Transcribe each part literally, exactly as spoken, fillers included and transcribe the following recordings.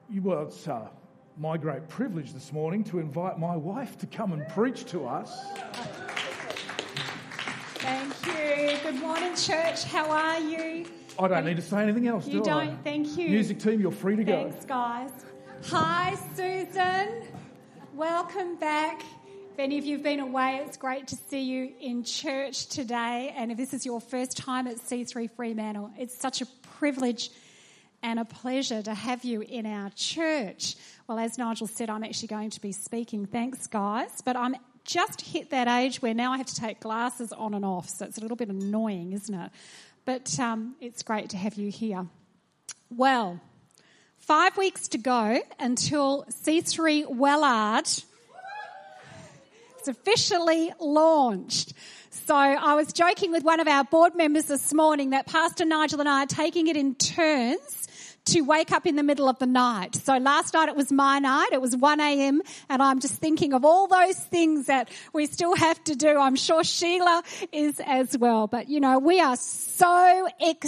Well, it's uh, my great privilege this morning to invite my wife to come and preach to us. Thank you. Good morning, church. How are you? I don't need to say anything else, do I? You don't? Thank you. Music team, you're free to go. Thanks, guys. Hi, Susan. Welcome back. If any of you have been away, it's great to see you in church today. And if this is your first time at C three Fremantle, it's such a privilege and a pleasure to have you in our church. Well, as Nigel said, I'm actually going to be speaking. Thanks, guys. But I'm just hit that age where now I have to take glasses on and off, so it's a little bit annoying, isn't it? But um, it's great to have you here. Well, five weeks to go until C three Wellard is officially launched. So I was joking with one of our board members this morning that Pastor Nigel and I are taking it in turns to wake up in the middle of the night. So last night it was my night, it was one a.m. and I'm just thinking of all those things that we still have to do. I'm sure Sheila is as well. But, you know, we are so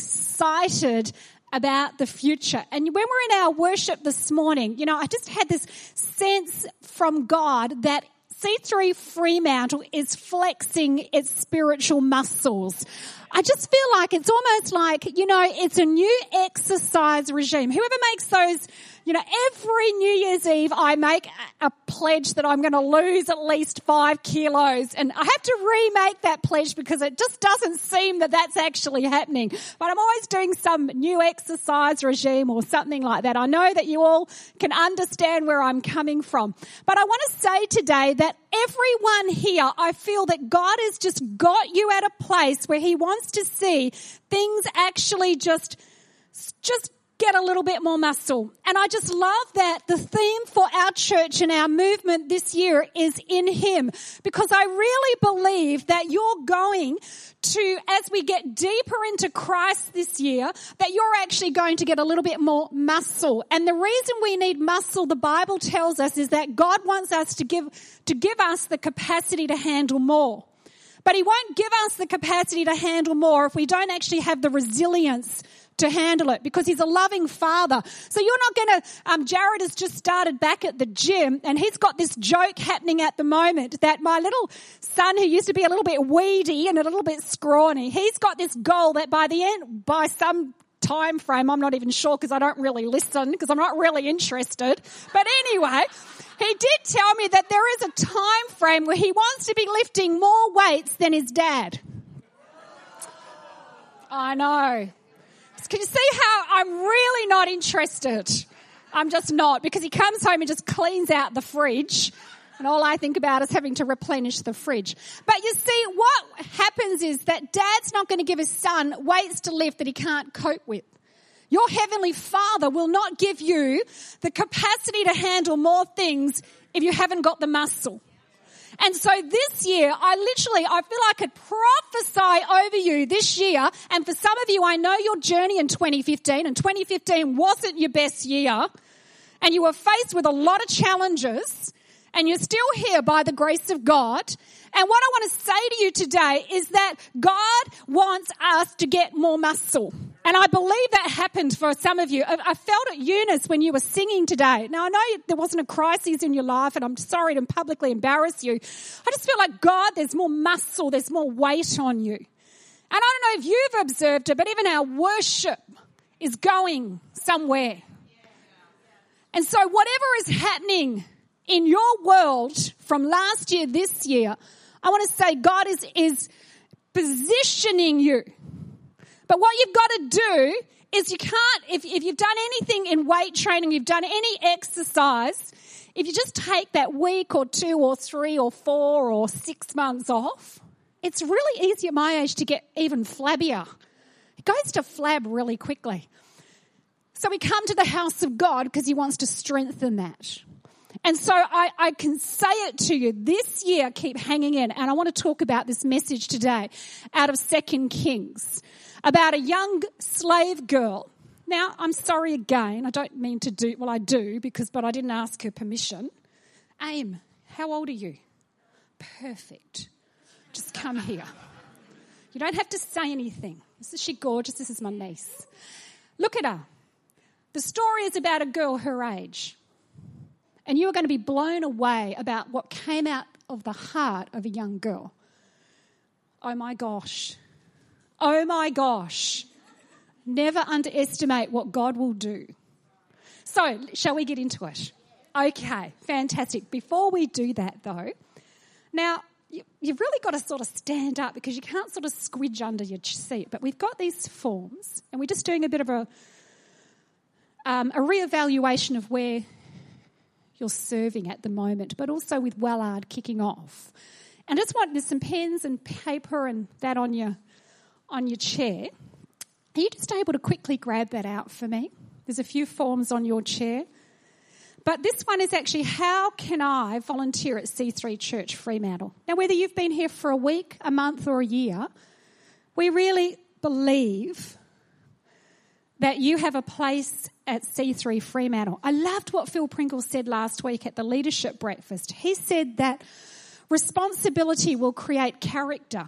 excited about the future. And when we're in our worship this morning, you know, I just had this sense from God that C three Fremantle is flexing its spiritual muscles. I just feel like it's almost like, you know, it's a new exercise regime. Whoever makes those, you know, every New Year's Eve I make a pledge that I'm going to lose at least five kilos. And I have to remake that pledge because it just doesn't seem that that's actually happening. But I'm always doing some new exercise regime or something like that. I know that you all can understand where I'm coming from. But I want to say today that everyone here, I feel that God has just got you at a place where he wants to see things actually just, just get a little bit more muscle. And I just love that the theme for our church and our movement this year is in him, because I really believe that you're going to, as we get deeper into Christ this year, that you're actually going to get a little bit more muscle. And the reason we need muscle, the Bible tells us, is that God wants us to give, to give us the capacity to handle more. But he won't give us the capacity to handle more if we don't actually have the resilience to handle it, because he's a loving father. So you're not going to, um, Jared has just started back at the gym and he's got this joke happening at the moment that my little son, who used to be a little bit weedy and a little bit scrawny, he's got this goal that by the end, by some time frame, I'm not even sure because I don't really listen because I'm not really interested. But anyway, he did tell me that there is a time frame where he wants to be lifting more weights than his dad. I know. Can you see how I'm really not interested? I'm just not, because he comes home and just cleans out the fridge and all I think about is having to replenish the fridge. But you see, what happens is that dad's not going to give his son weights to lift that he can't cope with. Your heavenly Father will not give you the capacity to handle more things if you haven't got the muscle. And so this year, I literally, I feel I could prophesy over you this year. And for some of you, I know your journey in twenty fifteen, and twenty fifteen wasn't your best year. And you were faced with a lot of challenges, and you're still here by the grace of God. And what I want to say to you today is that God wants us to get more muscle. And I believe that happened for some of you. I, I felt it, Eunice, when you were singing today. Now, I know there wasn't a crisis in your life, and I'm sorry to publicly embarrass you. I just feel like, God, there's more muscle, there's more weight on you. And I don't know if you've observed it, but even our worship is going somewhere. And so whatever is happening in your world from last year, this year, I want to say God is, is positioning you. But what you've got to do is you can't, if, if you've done anything in weight training, you've done any exercise, if you just take that week or two or three or four or six months off, it's really easy at my age to get even flabbier. It goes to flab really quickly. So we come to the house of God because he wants to strengthen that. And so I, I can say it to you, this year, keep hanging in. And I want to talk about this message today out of Second Kings, about a young slave girl. Now, I'm sorry again, I don't mean to do, well, I do, because, but I didn't ask her permission. Aim, how old are you? Perfect. Just come here. You don't have to say anything. Isn't she gorgeous? This is my niece. Look at her. The story is about a girl her age. And you are going to be blown away about what came out of the heart of a young girl. Oh my gosh. Oh my gosh. Never underestimate what God will do. So, shall we get into it? Okay, fantastic. Before we do that though, now you, you've really got to sort of stand up because you can't sort of squidge under your seat. But we've got these forms and we're just doing a bit of a, um, a reevaluation of where you're serving at the moment, but also with Wellard kicking off. And I just want there's some pens and paper and that on your on your chair. Are you just able to quickly grab that out for me? There's a few forms on your chair. But this one is actually, how can I volunteer at C three Church Fremantle? Now, whether you've been here for a week, a month or a year, we really believe that you have a place at C three Fremantle. I loved what Phil Pringle said last week at the leadership breakfast. He said that responsibility will create character.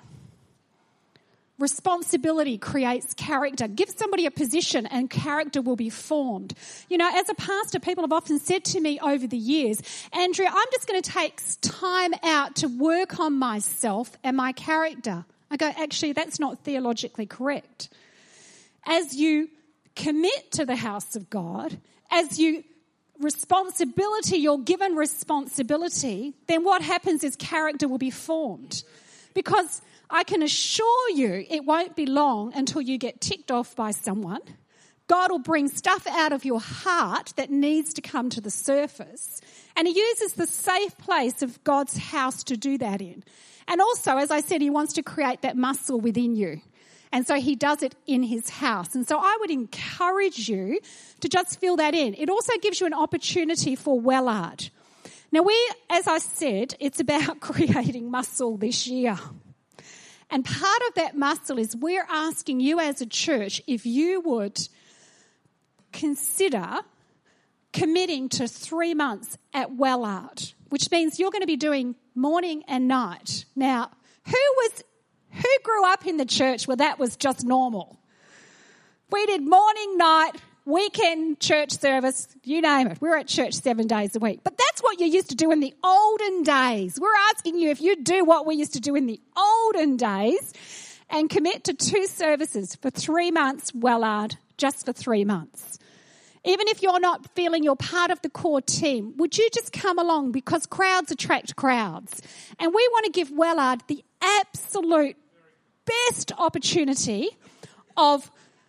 Responsibility creates character. Give somebody a position and character will be formed. You know, as a pastor, people have often said to me over the years, Andrea, I'm just going to take time out to work on myself and my character. I go, actually, that's not theologically correct. As you commit to the house of God, as you responsibility, you're given responsibility, then what happens is character will be formed. Because I can assure you it won't be long until you get ticked off by someone. God will bring stuff out of your heart that needs to come to the surface. And he uses the safe place of God's house to do that in. And also, as I said, he wants to create that muscle within you. And so he does it in his house. And so I would encourage you to just fill that in. It also gives you an opportunity for Wellard. Now, we, as I said, it's about creating muscle this year. And part of that muscle is we're asking you as a church if you would consider committing to three months at Wellard, which means you're going to be doing morning and night. Now, who was who grew up in the church where that was just normal? We did morning, night, weekend church service, you name it. We're at church seven days a week. But that's what you used to do in the olden days. We're asking you if you do what we used to do in the olden days and commit to two services for three months, Wellard, just for three months. Even if you're not feeling you're part of the core team, would you just come along because crowds attract crowds? And we want to give Wellard the absolute best opportunity of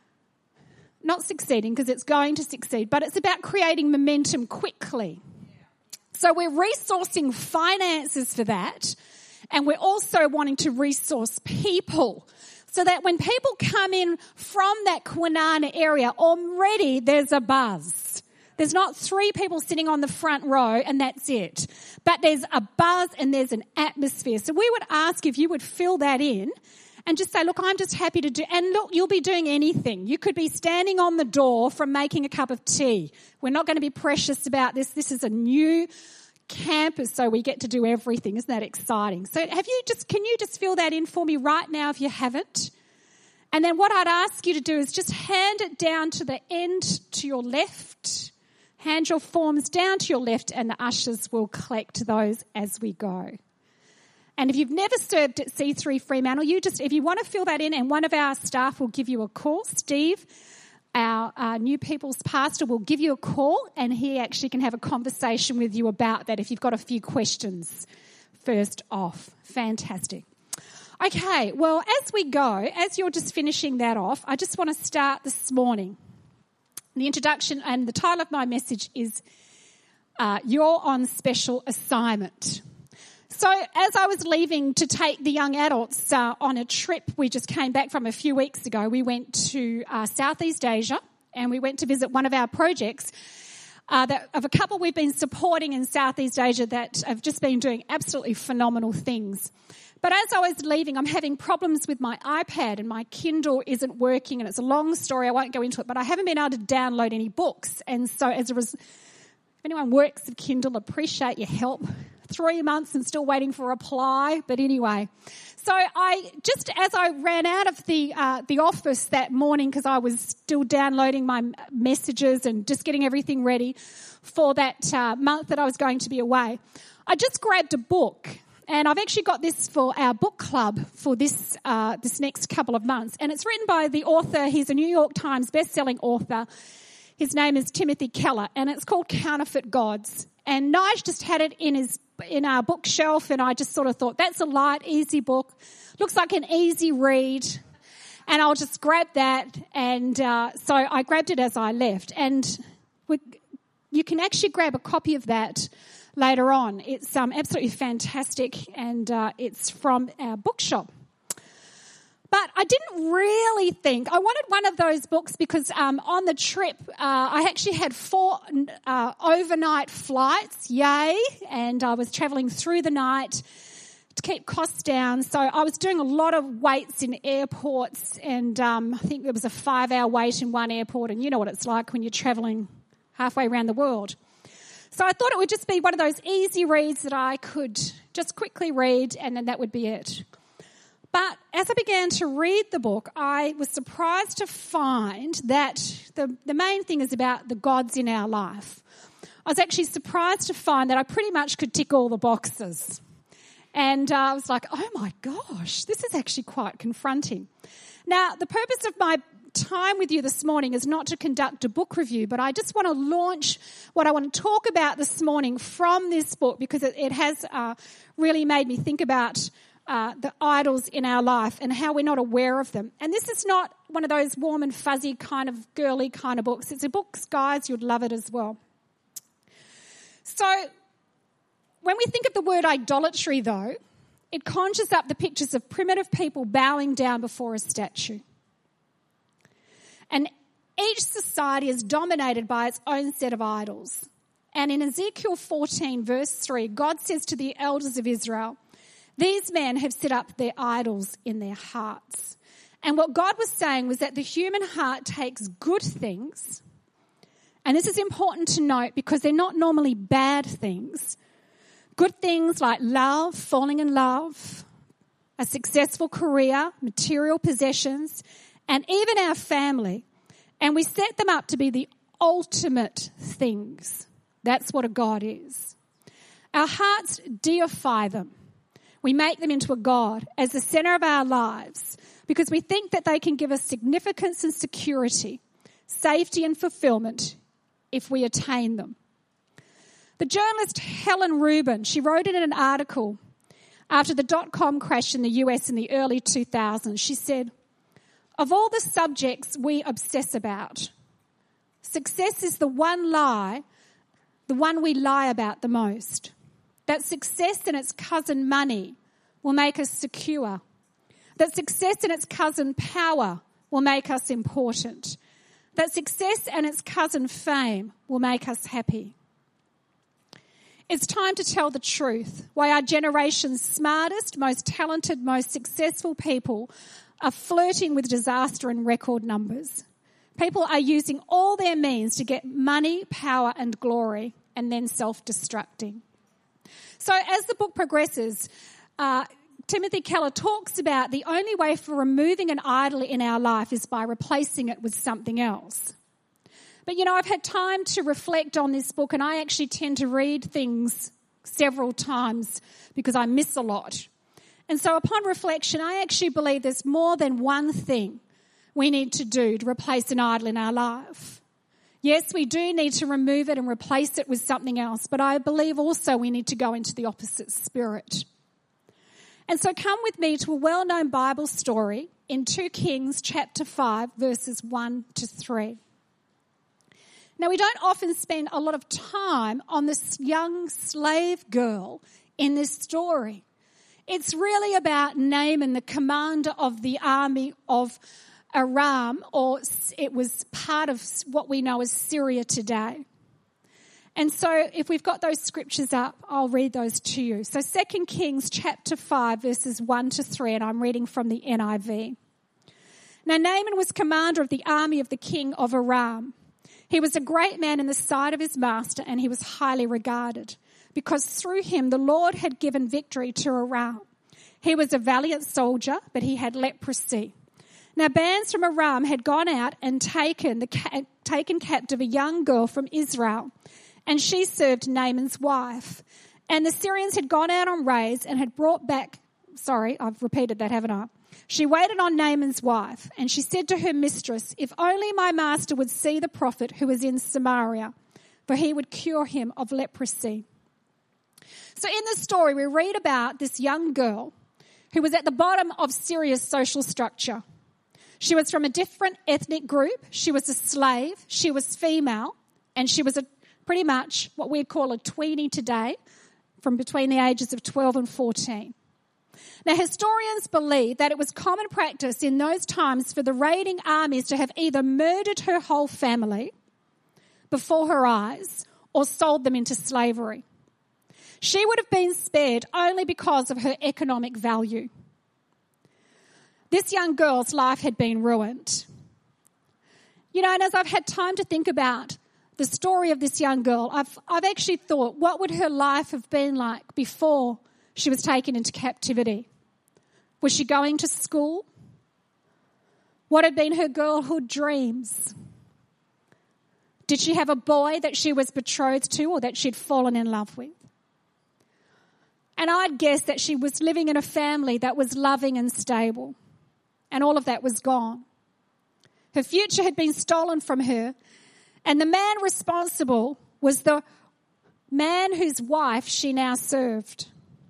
not succeeding because it's going to succeed, but it's about creating momentum quickly. So we're resourcing finances for that, and we're also wanting to resource people so that when people come in from that Kwinana area, already there's a buzz. There's not three people sitting on the front row and that's it, but there's a buzz and there's an atmosphere. So we would ask if you would fill that in and just say, look, I'm just happy to do, and look, you'll be doing anything. You could be standing on the door from making a cup of tea. We're not going to be precious about this. This is a new campus, so we get to do everything. Isn't that exciting? So have you just, can you just fill that in for me right now if you haven't? And then what I'd ask you to do is just hand it down to the end to your left. Hand your forms down to your left and the ushers will collect those as we go. And if you've never served at C three Fremantle, you just, if you want to fill that in, and one of our staff will give you a call, Steve, our uh, new people's pastor, will give you a call and he actually can have a conversation with you about that if you've got a few questions first off. Fantastic. Okay, well, as we go, as you're just finishing that off, I just want to start this morning. The introduction and the title of my message is uh, You're on Special Assignment. So as I was leaving to take the young adults uh, on a trip we just came back from a few weeks ago, we went to uh, Southeast Asia and we went to visit one of our projects uh, that, of a couple we've been supporting in Southeast Asia that have just been doing absolutely phenomenal things. But as I was leaving, I'm having problems with my iPad and my Kindle isn't working, and it's a long story, I won't go into it, but I haven't been able to download any books. And so as a result, if anyone works at Kindle, appreciate your help. three months and still waiting for a reply. But anyway, so I just as I ran out of the uh, the office that morning, because I was still downloading my messages and just getting everything ready for that uh, month that I was going to be away, I just grabbed a book. And I've actually got this for our book club for this uh, this next couple of months. And it's written by the author. He's a New York Times best-selling author. His name is Timothy Keller, and it's called Counterfeit Gods. And Nige just had it in his in our bookshelf, and I just sort of thought, that's a light, easy book. Looks like an easy read. And I'll just grab that. And uh, so I grabbed it as I left. And we, you can actually grab a copy of that later on. It's um, absolutely fantastic, and uh, it's from our bookshop. But I didn't really think, I wanted one of those books because um, on the trip, uh, I actually had four uh, overnight flights, yay, and I was travelling through the night to keep costs down. So I was doing a lot of waits in airports, and um, I think there was a five-hour wait in one airport, and you know what it's like when you're travelling halfway around the world. So I thought it would just be one of those easy reads that I could just quickly read, and then that would be it. But as I began to read the book, I was surprised to find that the, the main thing is about the gods in our life. I was actually surprised to find that I pretty much could tick all the boxes. And uh, I was like, oh my gosh, this is actually quite confronting. Now, the purpose of my time with you this morning is not to conduct a book review, but I just want to launch what I want to talk about this morning from this book, because it, it has uh, really made me think about uh, the idols in our life and how we're not aware of them. And this is not one of those warm and fuzzy kind of girly kind of books. It's a book, guys, you'd love it as well. So when we think of the word idolatry, though, it conjures up the pictures of primitive people bowing down before a statue. And each society is dominated by its own set of idols. And in Ezekiel fourteen, verse three, God says to the elders of Israel, these men have set up their idols in their hearts. And what God was saying was that the human heart takes good things, and this is important to note because they're not normally bad things. Good things like love, falling in love, a successful career, material possessions, and even our family, and we set them up to be the ultimate things. That's what a god is. Our hearts deify them. We make them into a god as the center of our lives because we think that they can give us significance and security, safety and fulfillment if we attain them. The journalist Helen Rubin, she wrote in an article after the dot-com crash in the U S in the early two thousands, she said, of all the subjects we obsess about, success is the one lie, the one we lie about the most. That success and its cousin money will make us secure. That success and its cousin power will make us important. That success and its cousin fame will make us happy. It's time to tell the truth, why our generation's smartest, most talented, most successful people are flirting with disaster in record numbers. People are using all their means to get money, power and glory, and then self-destructing. So as the book progresses, uh, Timothy Keller talks about the only way for removing an idol in our life is by replacing it with something else. But, you know, I've had time to reflect on this book, and I actually tend to read things several times because I miss a lot. And so upon reflection, I actually believe there's more than one thing we need to do to replace an idol in our life. Yes, we do need to remove it and replace it with something else, but I believe also we need to go into the opposite spirit. And so come with me to a well-known Bible story in Second Kings chapter five, verses one to three. Now, we don't often spend a lot of time on this young slave girl in this story. It's really about Naaman, the commander of the army of Aram, or it was part of what we know as Syria today. And so if we've got those scriptures up, I'll read those to you. So Second Kings chapter five, verses one to three, and I'm reading from the N I V. Now Naaman was commander of the army of the king of Aram. He was a great man in the sight of his master, and he was highly regarded. because through him the Lord had given victory to Aram. He was a valiant soldier, but he had leprosy. Now bands from Aram had gone out and taken the taken captive a young girl from Israel, and she served Naaman's wife. And the Syrians had gone out on raids and had brought back, sorry, I've repeated that, haven't I? She waited on Naaman's wife, and she said to her mistress, if only my master would see the prophet who is in Samaria, for he would cure him of leprosy. So in this story, we read about this young girl who was at the bottom of Syria's social structure. She was from a different ethnic group. She was a slave. She was female, and she was a pretty much what we'd call a tweenie today, from between the ages of twelve and fourteen. Now, historians believe that it was common practice in those times for the raiding armies to have either murdered her whole family before her eyes or sold them into slavery. She would have been spared only because of her economic value. This young girl's life had been ruined. You know, and as I've had time to think about the story of this young girl, I've, I've actually thought, what would her life have been like before she was taken into captivity? Was she going to school? What had been her girlhood dreams? Did she have a boy that she was betrothed to or that she'd fallen in love with? And I'd guess that she was living in a family that was loving and stable. And all of that was gone. Her future had been stolen from her. And the man responsible was the man whose wife she now served.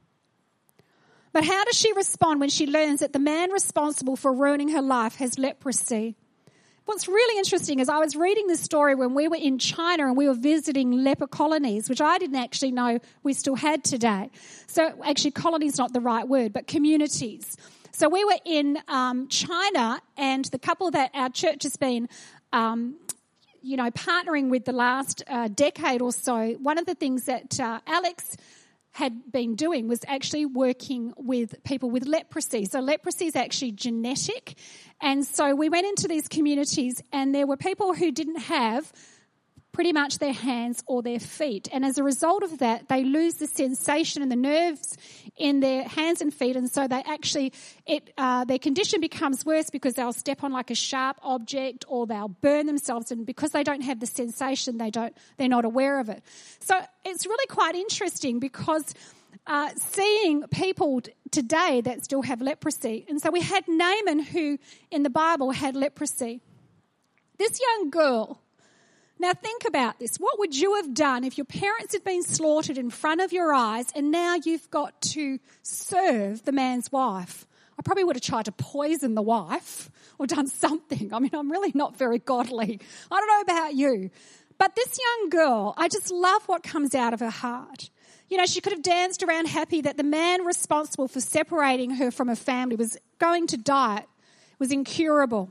But how does she respond when she learns that the man responsible for ruining her life has leprosy? What's really interesting is I was reading this story when we were in China and we were visiting leper colonies, which I didn't actually know we still had today. So actually colony is not the right word, but communities. So we were in um, China, and the couple that our church has been um, you know, partnering with the last uh, decade or so, one of the things that uh, Alex had been doing was actually working with people with leprosy. So leprosy is actually genetic. And so we went into these communities and there were people who didn't have pretty much their hands or their feet. And as a result of that, they lose the sensation and the nerves in their hands and feet. And so they actually, it uh, their condition becomes worse because they'll step on like a sharp object or they'll burn themselves. And because they don't have the sensation, they don't, they're not aware of it. So it's really quite interesting because uh, seeing people today that still have leprosy. And so we had Naaman, who in the Bible had leprosy. This young girl. Now think about this. What would you have done if your parents had been slaughtered in front of your eyes and now you've got to serve the man's wife? I probably would have tried to poison the wife or done something. I mean, I'm really not very godly. I don't know about you. But this young girl, I just love what comes out of her heart. You know, she could have danced around happy that the man responsible for separating her from her family was going to die, was incurable.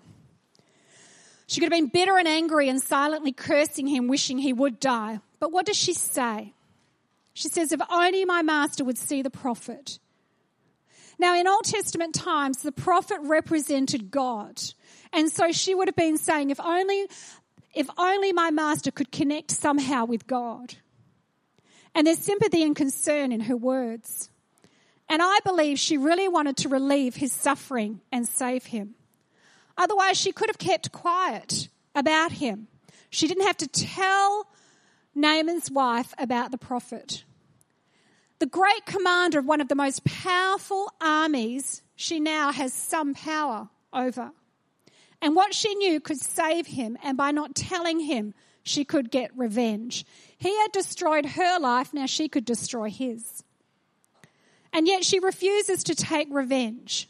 She could have been bitter and angry and silently cursing him, wishing he would die. But what does she say? She says, if only my master would see the prophet. Now, in Old Testament times, the prophet represented God. And so she would have been saying, if only, if only my master could connect somehow with God. And there's sympathy and concern in her words. And I believe she really wanted to relieve his suffering and save him. Otherwise, she could have kept quiet about him. She didn't have to tell Naaman's wife about the prophet. The great commander of one of the most powerful armies, she now has some power over. And what she knew could save him, and by not telling him, she could get revenge. He had destroyed her life, now she could destroy his. And yet she refuses to take revenge.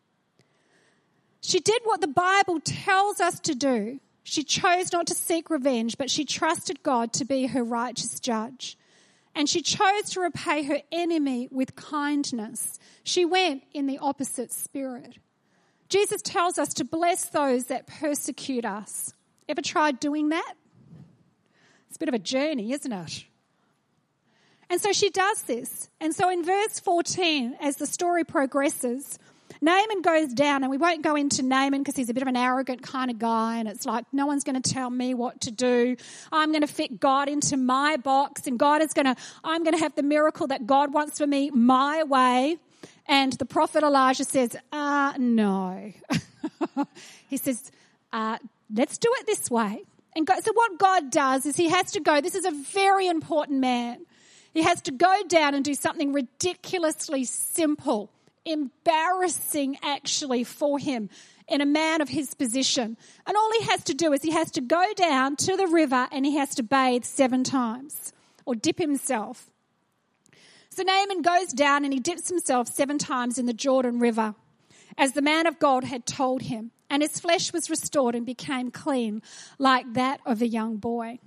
She did what the Bible tells us to do. She chose not to seek revenge, but she trusted God to be her righteous judge. And she chose to repay her enemy with kindness. She went in the opposite spirit. Jesus tells us to bless those that persecute us. Ever tried doing that? It's a bit of a journey, isn't it? And so she does this. And so in verse fourteen, as the story progresses, Naaman goes down, and we won't go into Naaman because he's a bit of an arrogant kind of guy, and it's like, no one's going to tell me what to do. I'm going to fit God into my box, and God is going to, I'm going to have the miracle that God wants for me my way. And the prophet Elijah says, uh, no. He says, uh, let's do it this way. And God, so what God does is he has to go, this is a very important man. He has to go down and do something ridiculously simple, embarrassing actually for him in a man of his position. And all he has to do is he has to go down to the river and he has to bathe seven times or dip himself. So Naaman goes down and he dips himself seven times in the Jordan River, as the man of God had told him. And his flesh was restored and became clean like that of a young boy.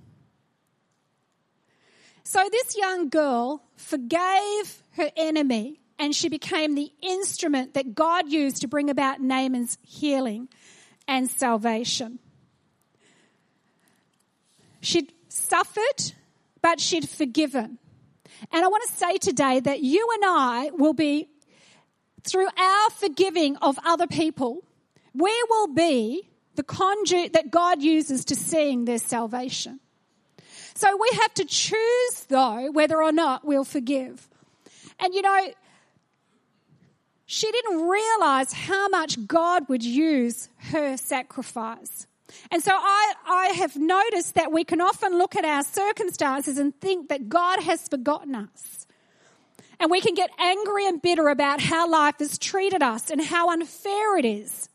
So this young girl forgave her enemy, and she became the instrument that God used to bring about Naaman's healing and salvation. She'd suffered, but she'd forgiven. And I want to say today that you and I will be, through our forgiving of other people, we will be the conduit that God uses to seeing their salvation. So we have to choose, though, whether or not we'll forgive. And, you know, she didn't realize how much God would use her sacrifice. And so I, I have noticed that we can often look at our circumstances and think that God has forgotten us. And we can get angry and bitter about how life has treated us and how unfair it is.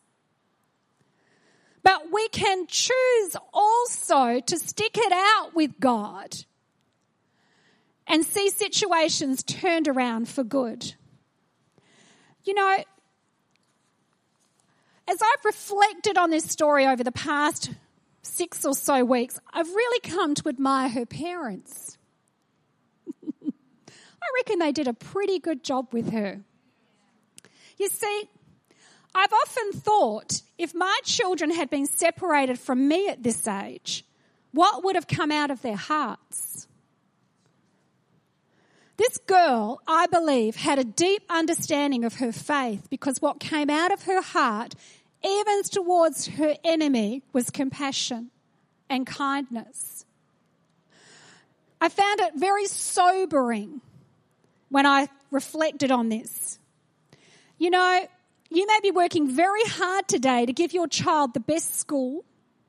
But we can choose also to stick it out with God and see situations turned around for good. You know, as I've reflected on this story over the past six or so weeks, I've really come to admire her parents. I reckon they did a pretty good job with her. You see, I've often thought, if my children had been separated from me at this age, what would have come out of their hearts? This girl, I believe, had a deep understanding of her faith, because what came out of her heart, even towards her enemy, was compassion and kindness. I found it very sobering when I reflected on this. You know, you may be working very hard today to give your child the best school,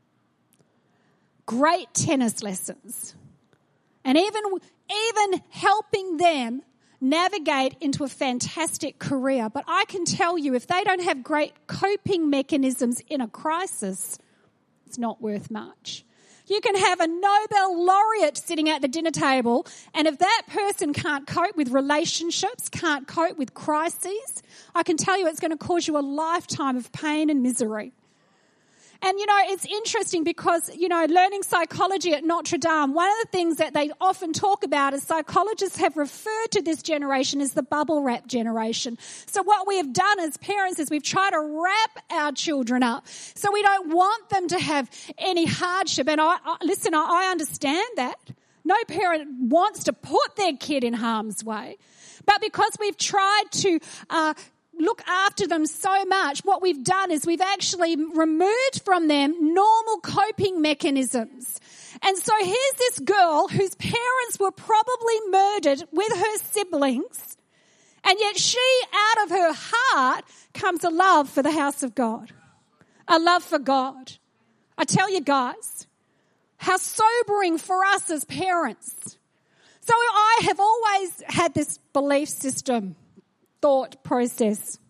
great tennis lessons, and even, even helping them navigate into a fantastic career. But I can tell you, if they don't have great coping mechanisms in a crisis, it's not worth much. You can have a Nobel laureate sitting at the dinner table, and if that person can't cope with relationships, can't cope with crises, I can tell you it's going to cause you a lifetime of pain and misery. And, you know, it's interesting because, you know, learning psychology at Notre Dame, one of the things that they often talk about is psychologists have referred to this generation as the bubble wrap generation. So what we have done as parents is we've tried to wrap our children up so we don't want them to have any hardship. And I, I listen, I, I understand that. No parent wants to put their kid in harm's way. But because we've tried to uh look after them so much, what we've done is we've actually removed from them normal coping mechanisms. And so here's this girl whose parents were probably murdered with her siblings, and yet she, out of her heart, comes a love for the house of God, a love for God. I tell you guys, how sobering for us as parents. So I have always had this belief system, thought process.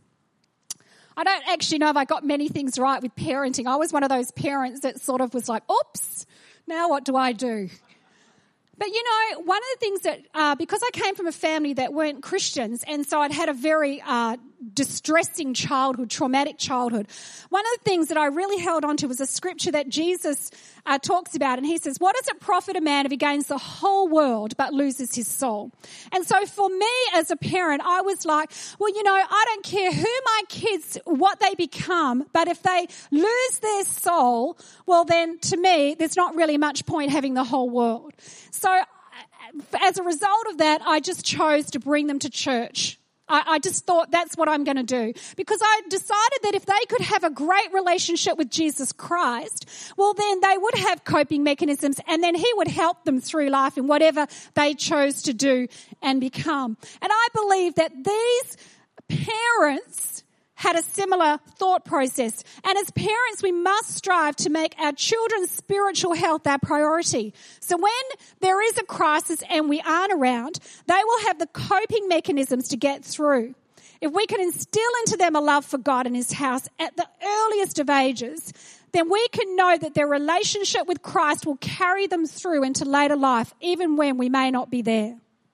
I don't actually know if I got many things right with parenting. I was one of those parents that sort of was like, oops, now what do I do? But, you know, one of the things that, uh, because I came from a family that weren't Christians, and so I'd had a very uh, distressing childhood, traumatic childhood, one of the things that I really held on to was a scripture that Jesus uh, talks about, and he says, what does it profit a man if he gains the whole world but loses his soul? And so for me as a parent, I was like, well, you know, I don't care who my kids, what they become, but if they lose their soul, well then to me, there's not really much point having the whole world. So as a result of that, I just chose to bring them to church I, I just thought that's what I'm going to do, because I decided that if they could have a great relationship with Jesus Christ, well, then they would have coping mechanisms, and then he would help them through life in whatever they chose to do and become. And I believe that these parents had a similar thought process. And as parents, we must strive to make our children's spiritual health our priority. So when there is a crisis and we aren't around, they will have the coping mechanisms to get through. If we can instill into them a love for God and his house at the earliest of ages, then we can know that their relationship with Christ will carry them through into later life, even when we may not be there.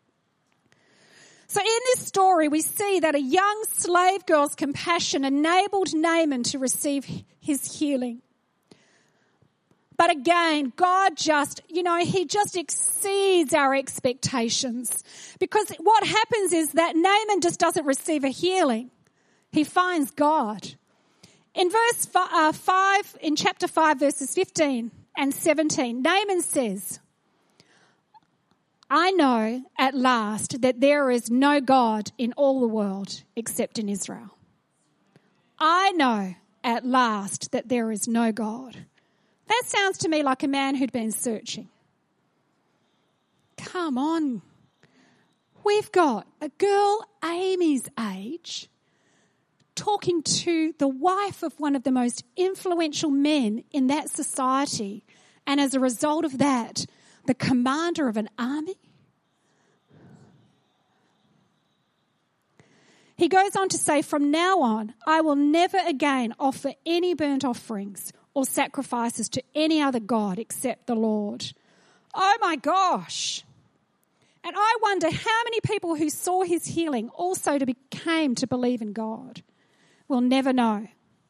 So in this story, we see that a young slave girl's compassion enabled Naaman to receive his healing. But again, God just, you know, he just exceeds our expectations. Because what happens is that Naaman just doesn't receive a healing. He finds God. In verse five, in chapter five, verses fifteen and seventeen, Naaman says, I know at last that there is no God in all the world except in Israel. I know at last that there is no God. That sounds to me like a man who'd been searching. Come on. We've got a girl Amy's age talking to the wife of one of the most influential men in that society, and as a result of that, the commander of an army. He goes on to say, from now on, I will never again offer any burnt offerings or sacrifices to any other god except the Lord. Oh my gosh. And I wonder how many people who saw his healing also to became to believe in God. We'll never know.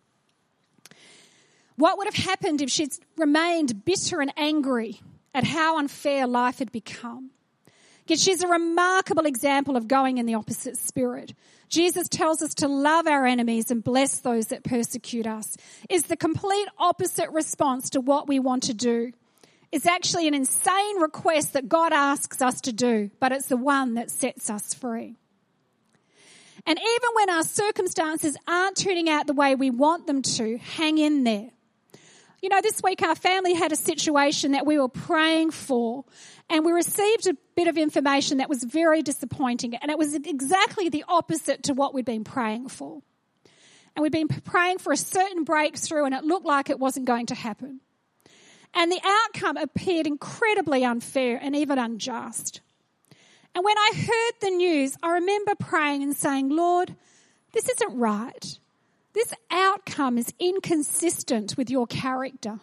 What would have happened if she'd remained bitter and angry at how unfair life had become? Yet she's a remarkable example of going in the opposite spirit. Jesus tells us to love our enemies and bless those that persecute us. It's the complete opposite response to what we want to do. It's actually an insane request that God asks us to do, but it's the one that sets us free. And even when our circumstances aren't turning out the way we want them to, hang in there. You know, this week our family had a situation that we were praying for, and we received a bit of information that was very disappointing, and it was exactly the opposite to what we'd been praying for. And we'd been praying for a certain breakthrough, and it looked like it wasn't going to happen. And the outcome appeared incredibly unfair and even unjust. And when I heard the news, I remember praying and saying, Lord, this isn't right. This outcome is inconsistent with your character.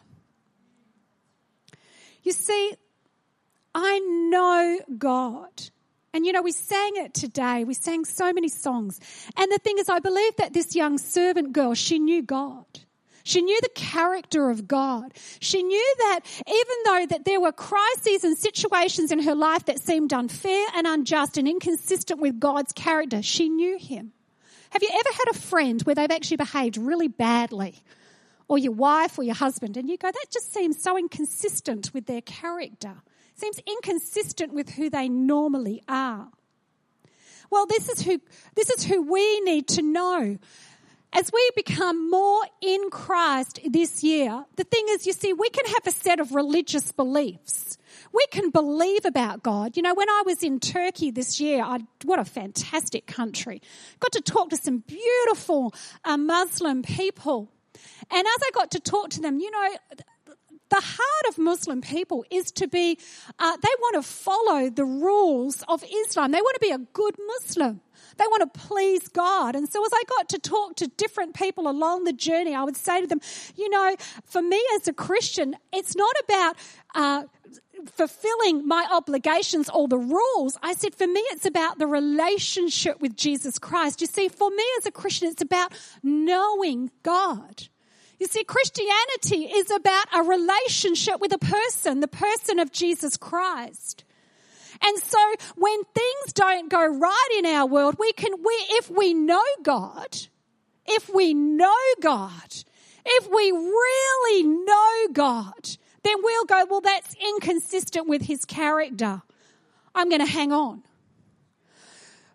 You see, I know God. And, you know, we sang it today. We sang so many songs. And the thing is, I believe that this young servant girl, she knew God. She knew the character of God. She knew that even though that there were crises and situations in her life that seemed unfair and unjust and inconsistent with God's character, she knew him. Have you ever had a friend where they've actually behaved really badly? Or your wife or your husband, and you go, that just seems so inconsistent with their character. Seems inconsistent with who they normally are. Well, this is who this is who we need to know. As we become more in Christ this year, the thing is, you see, we can have a set of religious beliefs. We can believe about God. You know, when I was in Turkey this year, I, what a fantastic country. Got to talk to some beautiful uh, Muslim people. And as I got to talk to them, you know, the heart of Muslim people is to be, uh, they want to follow the rules of Islam. They want to be a good Muslim. They want to please God. And so as I got to talk to different people along the journey, I would say to them, you know, for me as a Christian, it's not about uh, fulfilling my obligations or the rules. I said, for me, it's about the relationship with Jesus Christ. You see, for me as a Christian, it's about knowing God. You see, Christianity is about a relationship with a person, the person of Jesus Christ. And so when things don't go right in our world, we can, we, if we know God, if we know God, if we really know God, then we'll go, well, that's inconsistent with his character. I'm going to hang on.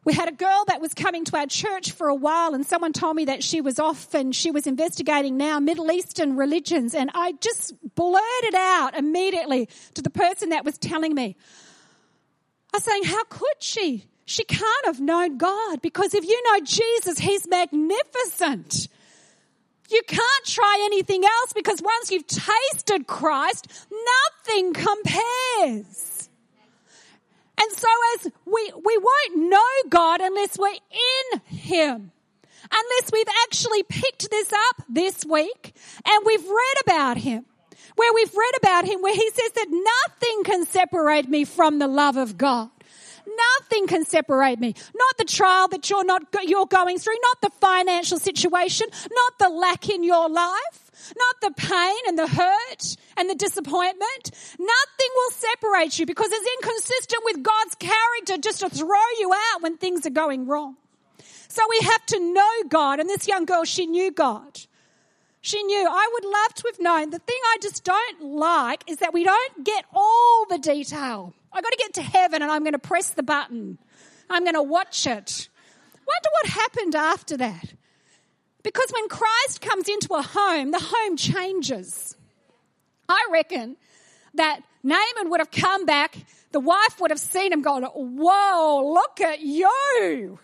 We had a girl that was coming to our church for a while, and someone told me that she was off and she was investigating now Middle Eastern religions, and I just blurted out immediately to the person that was telling me. I was saying, how could she? She can't have known God, because if you know Jesus, he's magnificent. You can't try anything else, because once you've tasted Christ, nothing compares. And so as we, we won't know God unless we're in him. Unless we've actually picked this up this week and we've read about him. Where we've read about him, where he says that nothing can separate me from the love of God. Nothing can separate me. Not the trial that you're not you're going through, not the financial situation, not the lack in your life. Not the pain and the hurt and the disappointment. Nothing will separate you, because it's inconsistent with God's character just to throw you out when things are going wrong. So we have to know God. And this young girl, she knew God. She knew. I would love to have known. The thing I just don't like is that we don't get all the detail. I've got to get to heaven and I'm going to press the button. I'm going to watch it. Wonder what happened after that. Because when Christ comes into a home, the home changes. I reckon that Naaman would have come back, the wife would have seen him going, whoa, look at you.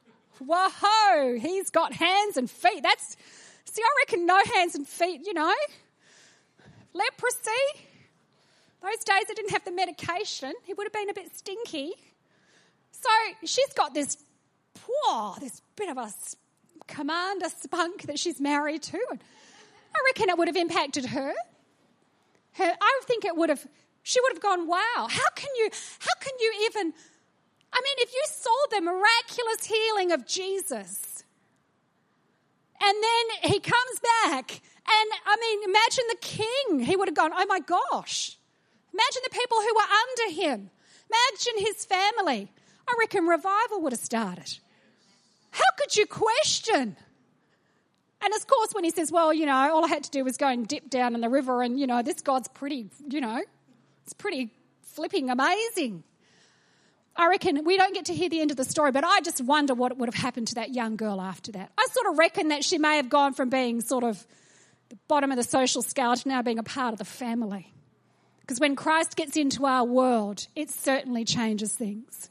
Whoa, he's got hands and feet. That's, see, I reckon no hands and feet, you know. Leprosy. Those days they didn't have the medication. He would have been a bit stinky. So she's got this, whoa, this bit of a commander spunk that she's married to. And I reckon it would have impacted her. her. I think it would have, she would have gone, wow, how can you, how can you even, I mean, if you saw the miraculous healing of Jesus and then he comes back and, I mean, imagine the king. He would have gone, oh my gosh. Imagine the people who were under him. Imagine his family. I reckon revival would have started. How could you question? And of course, when he says, well, you know, all I had to do was go and dip down in the river and, you know, this God's pretty, you know, it's pretty flipping amazing. I reckon we don't get to hear the end of the story, but I just wonder what would have happened to that young girl after that. I sort of reckon that she may have gone from being sort of the bottom of the social scale to now being a part of the family. Because when Christ gets into our world, it certainly changes things.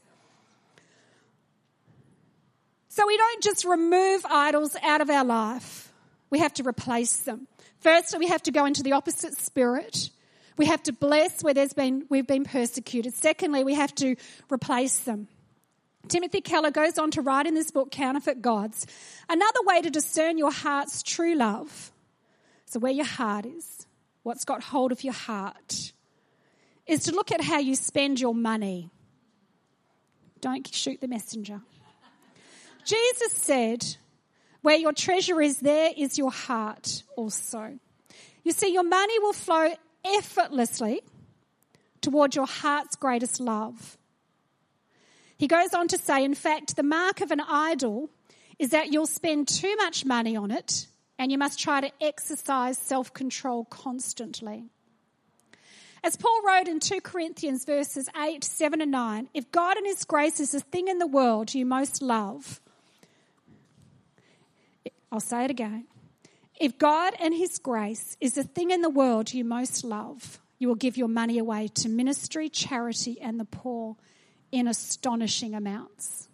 So we don't just remove idols out of our life. We have to replace them. First, we have to go into the opposite spirit. We have to bless where there's been we've been persecuted. Secondly, we have to replace them. Timothy Keller goes on to write in this book, Counterfeit Gods, another way to discern your heart's true love, so where your heart is, what's got hold of your heart, is to look at how you spend your money. Don't shoot the messenger. Jesus said, where your treasure is, there is your heart also. You see, your money will flow effortlessly toward your heart's greatest love. He goes on to say, in fact, the mark of an idol is that you'll spend too much money on it and you must try to exercise self-control constantly. As Paul wrote in Second Corinthians verses eight, seven and nine, if God and his grace is the thing in the world you most love, I'll say it again. If God and his grace is the thing in the world you most love, you will give your money away to ministry, charity, and the poor in astonishing amounts.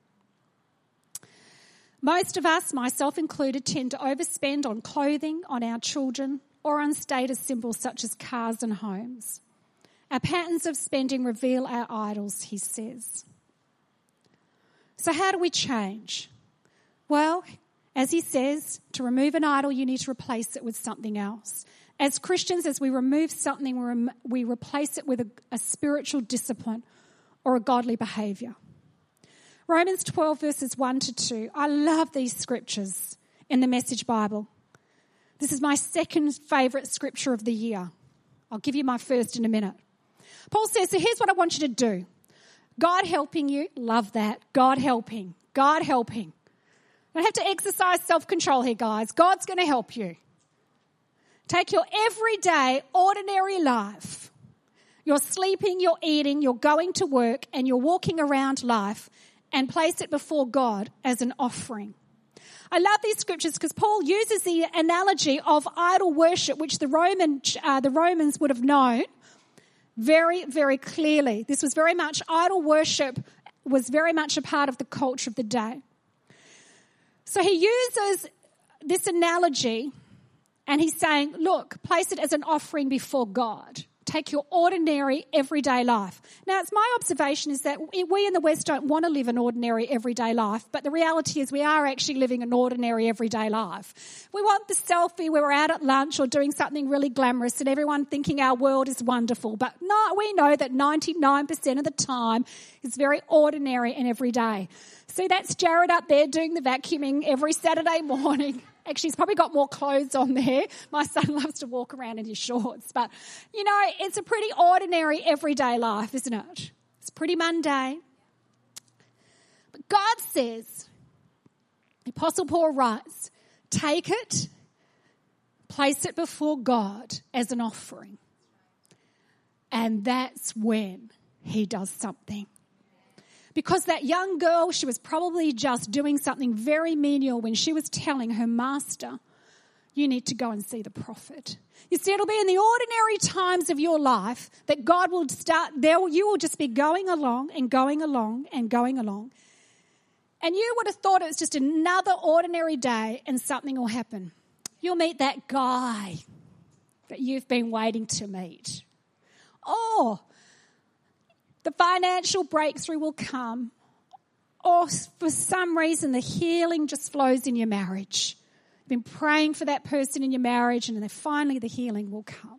Most of us, myself included, tend to overspend on clothing, on our children, or on status symbols such as cars and homes. Our patterns of spending reveal our idols, he says. So how do we change? Well, as he says, to remove an idol, you need to replace it with something else. As Christians, as we remove something, we, rem- we replace it with a, a spiritual discipline or a godly behaviour. Romans twelve verses one to two. I love these scriptures in the Message Bible. This is my second favourite scripture of the year. I'll give you my first in a minute. Paul says, so here's what I want you to do. God helping you, love that. God helping, God helping. You don't have to exercise self-control here, guys. God's going to help you. Take your everyday, ordinary life. You're sleeping, you're eating, you're going to work, and you're walking around life, and place it before God as an offering. I love these scriptures because Paul uses the analogy of idol worship, which the Roman uh, the Romans would have known very, very clearly. This was very much, idol worship was very much a part of the culture of the day. So he uses this analogy and he's saying, look, place it as an offering before God. Take your ordinary, everyday life. Now, it's my observation is that we in the West don't want to live an ordinary, everyday life, but the reality is we are actually living an ordinary, everyday life. We want the selfie where we're out at lunch or doing something really glamorous and everyone thinking our world is wonderful, but no, we know that ninety-nine percent of the time is very ordinary and everyday. See, that's Jared up there doing the vacuuming every Saturday morning. Actually, he's probably got more clothes on there. My son loves to walk around in his shorts. But, you know, it's a pretty ordinary, everyday life, isn't it? It's pretty mundane. But God says, the Apostle Paul writes, take it, place it before God as an offering. And that's when he does something. Because that young girl, she was probably just doing something very menial when she was telling her master, you need to go and see the prophet. You see, it'll be in the ordinary times of your life that God will start, there you will just be going along and going along and going along. And you would have thought it was just another ordinary day and something will happen. You'll meet that guy that you've been waiting to meet. Oh, the financial breakthrough will come, or for some reason the healing just flows in your marriage. You've been praying for that person in your marriage and then finally the healing will come.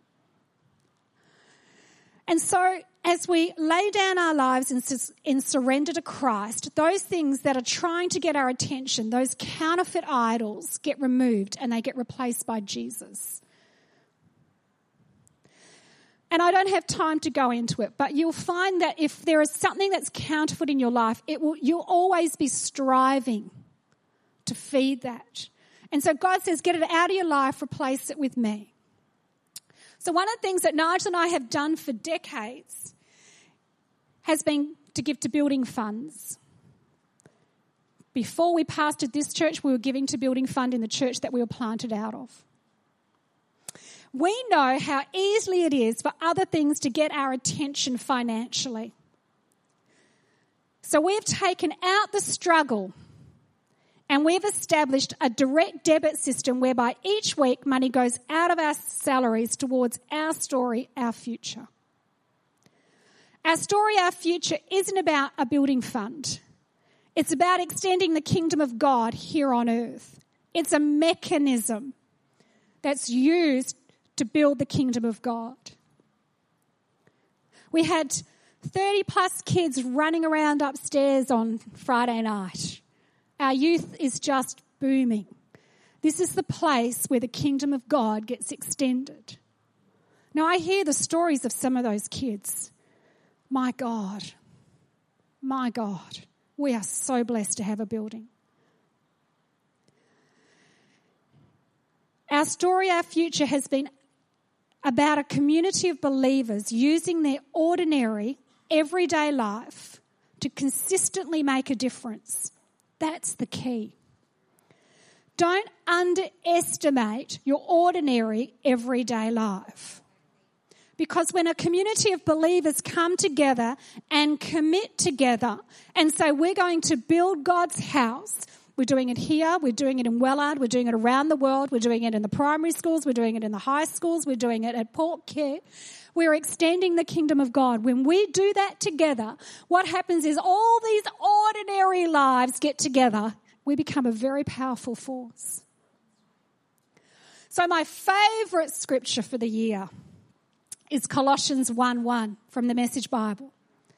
And so as we lay down our lives in, in surrender to Christ, those things that are trying to get our attention, those counterfeit idols, get removed and they get replaced by Jesus. And I don't have time to go into it, but you'll find that if there is something that's counterfeit in your life, it will, you'll always be striving to feed that. And so God says, get it out of your life, replace it with me. So one of the things that Nigel and I have done for decades has been to give to building funds. Before we pastored this church, we were giving to building fund in the church that we were planted out of. We know how easily it is for other things to get our attention financially. So we've taken out the struggle and we've established a direct debit system whereby each week money goes out of our salaries towards our story, our future. Our story, our future isn't about a building fund. It's about extending the kingdom of God here on earth. It's a mechanism that's used to build the kingdom of God. We had thirty plus kids running around upstairs on Friday night. Our youth is just booming. This is the place where the kingdom of God gets extended. Now I hear the stories of some of those kids. My God, my God, we are so blessed to have a building. Our story, our future has been about a community of believers using their ordinary, everyday life to consistently make a difference. That's the key. Don't underestimate your ordinary, everyday life. Because when a community of believers come together and commit together and say, we're going to build God's house, we're doing it here, we're doing it in Wellard, we're doing it around the world, we're doing it in the primary schools, we're doing it in the high schools, we're doing it at Port Care. We're extending the kingdom of God. When we do that together, what happens is all these ordinary lives get together. We become a very powerful force. So my favourite scripture for the year is Colossians one one from the Message Bible.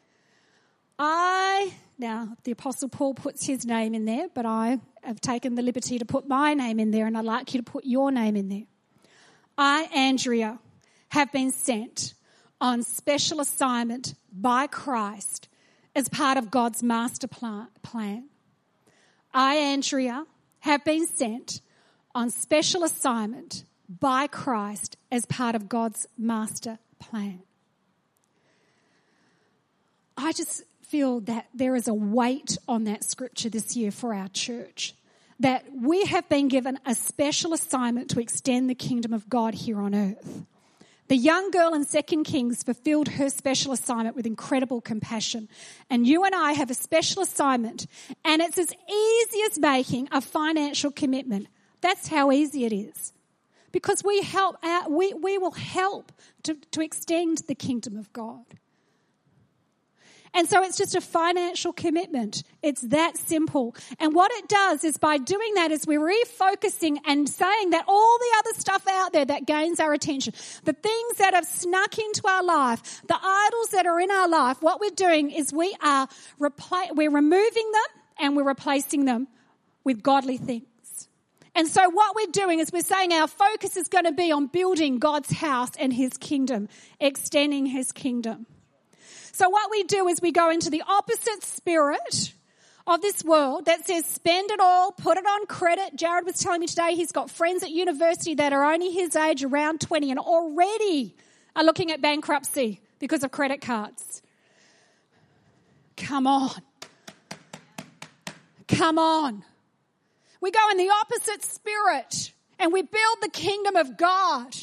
I... Now, the Apostle Paul puts his name in there, but I have taken the liberty to put my name in there, and I'd like you to put your name in there. I, Andrea, have been sent on special assignment by Christ as part of God's master plan. I, Andrea, have been sent on special assignment by Christ as part of God's master plan. I just feel that there is a weight on that scripture this year for our church, that we have been given a special assignment to extend the kingdom of God here on earth. The young girl in Second Kings fulfilled her special assignment with incredible compassion. And you and I have a special assignment, and it's as easy as making a financial commitment. That's how easy it is. Because we help out, we, we will help to, to extend the kingdom of God. And so it's just a financial commitment. It's that simple. And what it does is by doing that is we're refocusing and saying that all the other stuff out there that gains our attention, the things that have snuck into our life, the idols that are in our life, what we're doing is we are repla- we're removing them and we're replacing them with godly things. And so what we're doing is we're saying our focus is going to be on building God's house and his kingdom, extending his kingdom. So what we do is we go into the opposite spirit of this world that says spend it all, put it on credit. Jared was telling me today he's got friends at university that are only his age, around twenty, and already are looking at bankruptcy because of credit cards. Come on. Come on. We go in the opposite spirit and we build the kingdom of God.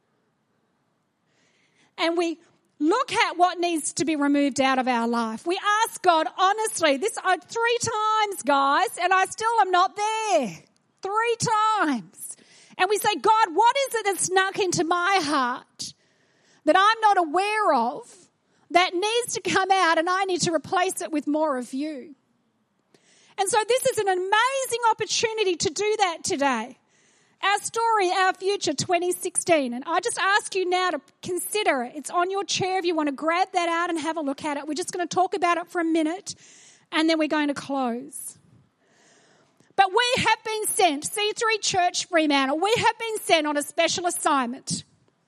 And we look at what needs to be removed out of our life. We ask God, honestly, this uh, three times, guys, and I still am not there. Three times. And we say, God, what is it that snuck into my heart that I'm not aware of that needs to come out, and I need to replace it with more of you? And so this is an amazing opportunity to do that today. Our story, our future, twenty sixteen. And I just ask you now to consider it. It's on your chair if you want to grab that out and have a look at it. We're just going to talk about it for a minute and then we're going to close. But we have been sent, C three Church Fremantle, we have been sent on a special assignment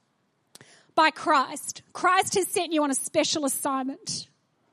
by Christ. Christ has sent you on a special assignment.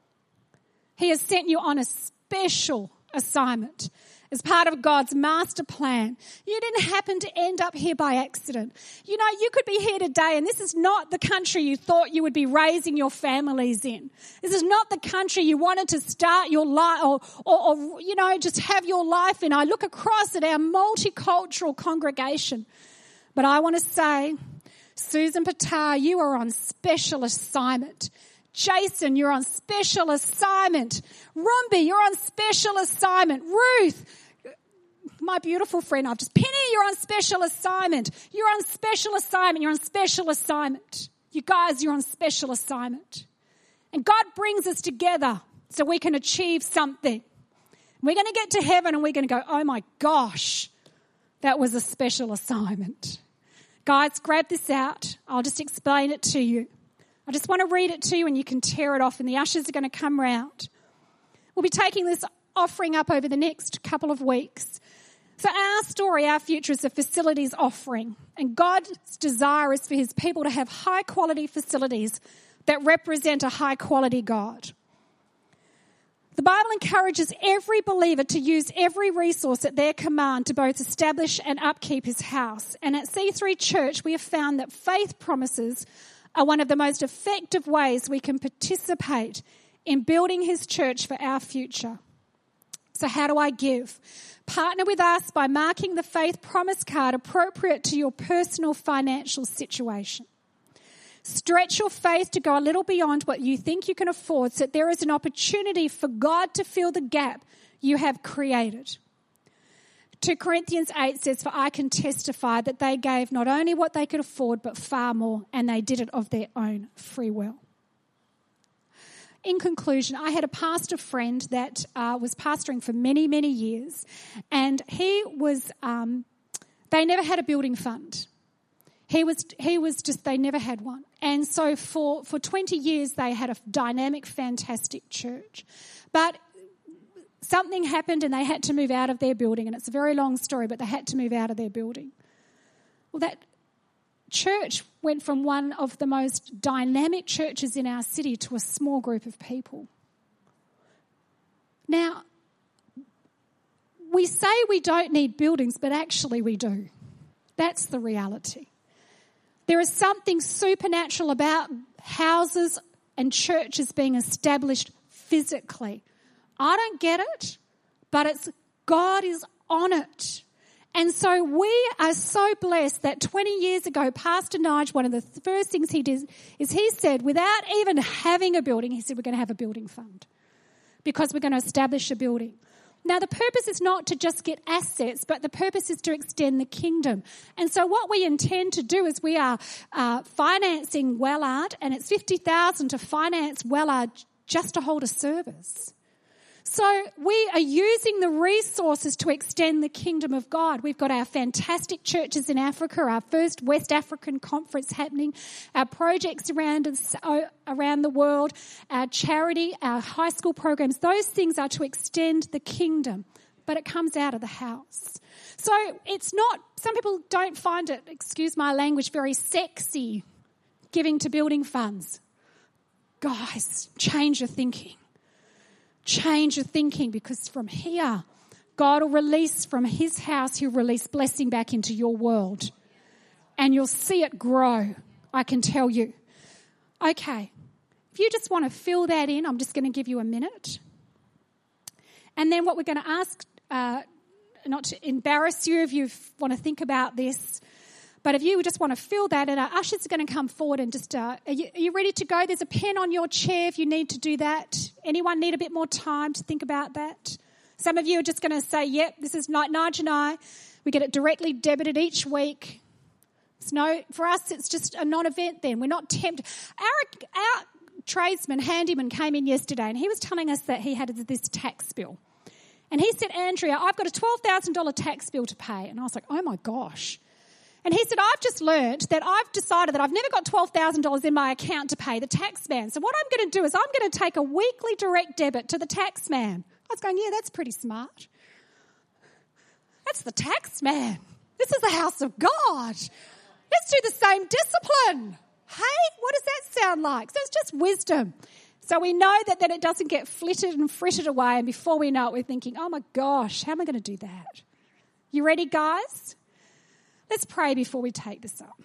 He has sent you on a special assignment as part of God's master plan. You didn't happen to end up here by accident. You know, you could be here today and this is not the country you thought you would be raising your families in. This is not the country you wanted to start your life or, or, or, you know, just have your life in. I look across at our multicultural congregation. But I want to say, Susan Patar, you are on special assignment. Jason, you're on special assignment. Rumby, you're on special assignment. Ruth, my beautiful friend, I've just, Penny, you're on special assignment. You're on special assignment. You're on special assignment. You guys, you're on special assignment. And God brings us together so we can achieve something. We're going to get to heaven and we're going to go, oh my gosh, that was a special assignment. Guys, grab this out. I'll just explain it to you. I just want to read it to you and you can tear it off and the ushers are going to come round. We'll be taking this offering up over the next couple of weeks. So our story, our future is a facilities offering. And God's desire is for his people to have high quality facilities that represent a high quality God. The Bible encourages every believer to use every resource at their command to both establish and upkeep his house. And at C three Church, we have found that faith promises are one of the most effective ways we can participate in building his church for our future. So how do I give? Partner with us by marking the faith promise card appropriate to your personal financial situation. Stretch your faith to go a little beyond what you think you can afford so that there is an opportunity for God to fill the gap you have created. Second Corinthians eight says, for I can testify that they gave not only what they could afford, but far more, and they did it of their own free will. In conclusion, I had a pastor friend that uh, was pastoring for many, many years, and he was, um, they never had a building fund. He was, he was just, they never had one. And so for, for twenty years, they had a dynamic, fantastic church. But something happened and they had to move out of their building, and it's a very long story, but they had to move out of their building. Well, that church went from one of the most dynamic churches in our city to a small group of people. Now, we say we don't need buildings, but actually we do. That's the reality. There is something supernatural about houses and churches being established physically. I don't get it, but it's God is on it. And so we are so blessed that twenty years ago, Pastor Nigel, one of the first things he did is he said, without even having a building, he said, we're going to have a building fund because we're going to establish a building. Now, the purpose is not to just get assets, but the purpose is to extend the kingdom. And so what we intend to do is we are uh, financing Wellard, and it's fifty thousand dollars to finance Wellard just to hold a service. So we are using the resources to extend the kingdom of God. We've got our fantastic churches in Africa, our first West African conference happening, our projects around us, around the world, our charity, our high school programs. Those things are to extend the kingdom, but it comes out of the house. So it's not, some people don't find it, excuse my language, very sexy giving to building funds. Guys, change your thinking. Change your thinking, because from here, God will release from his house, he'll release blessing back into your world. And you'll see it grow, I can tell you. Okay, if you just want to fill that in, I'm just going to give you a minute. And then what we're going to ask, uh, not to embarrass you if you want to think about this, but if you just want to fill that, and our ushers are going to come forward and just, uh, are, you, are you ready to go? There's a pen on your chair if you need to do that. Anyone need a bit more time to think about that? Some of you are just going to say, yep, this is like Nigel and I. We get it directly debited each week. It's no, for us, it's just a non-event then. We're not tempted. Our, our tradesman, handyman, came in yesterday and he was telling us that he had this tax bill. And he said, Andrea, I've got a twelve thousand dollars tax bill to pay. And I was like, oh my gosh. And he said, I've just learned that I've decided that I've never got twelve thousand dollars in my account to pay the tax man. So what I'm going to do is I'm going to take a weekly direct debit to the tax man. I was going, yeah, that's pretty smart. That's the tax man. This is the house of God. Let's do the same discipline. Hey, what does that sound like? So it's just wisdom. So we know that then it doesn't get flitted and frittered away, and before we know it, we're thinking, oh my gosh, how am I going to do that? You ready, guys? Let's pray before we take this up.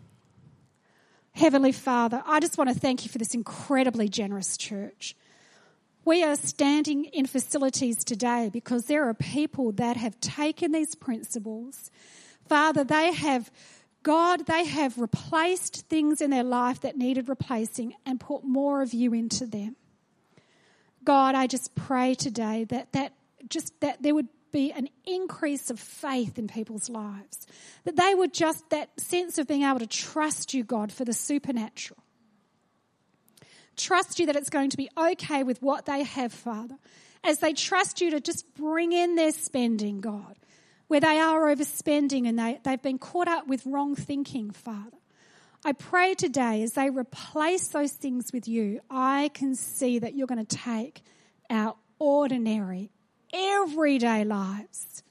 Heavenly Father, I just want to thank you for this incredibly generous church. We are standing in facilities today because there are people that have taken these principles. Father, they have, God, they have replaced things in their life that needed replacing and put more of you into them. God, I just pray today that that just that there would be an increase of faith in people's lives. That they would just, that sense of being able to trust you, God, for the supernatural. Trust you that it's going to be okay with what they have, Father. As they trust you to just bring in their spending, God, where they are overspending and they, they've been caught up with wrong thinking, Father. I pray today as they replace those things with you, I can see that you're going to take our ordinary, everyday lives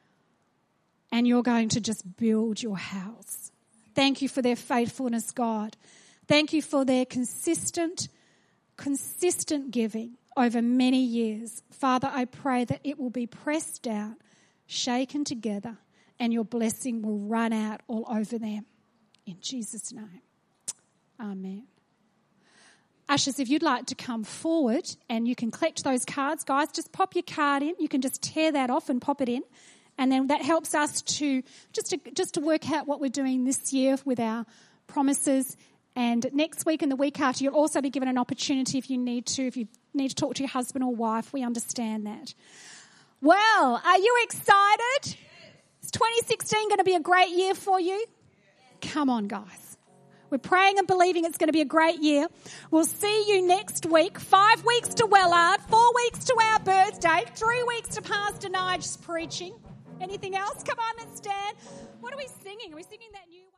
and you're going to just build your house. Thank you for their faithfulness, God. Thank you for their consistent, consistent giving over many years. Father, I pray that it will be pressed down, shaken together, and your blessing will run out all over them. In Jesus' name, amen. Ushers, if you'd like to come forward and you can collect those cards, guys, just pop your card in. You can just tear that off and pop it in. And then that helps us to just to, just to work out what we're doing this year with our promises. And next week and the week after, you'll also be given an opportunity if you need to, if you need to talk to your husband or wife. We understand that. Well, are you excited? Is twenty sixteen going to be a great year for you? Come on, guys. We're praying and believing it's going to be a great year. We'll see you next week. Five weeks to Wellard, four weeks to our birthday, three weeks to Pastor Nigel's preaching. Anything else? Come on, let's stand. What are we singing? Are we singing that new one?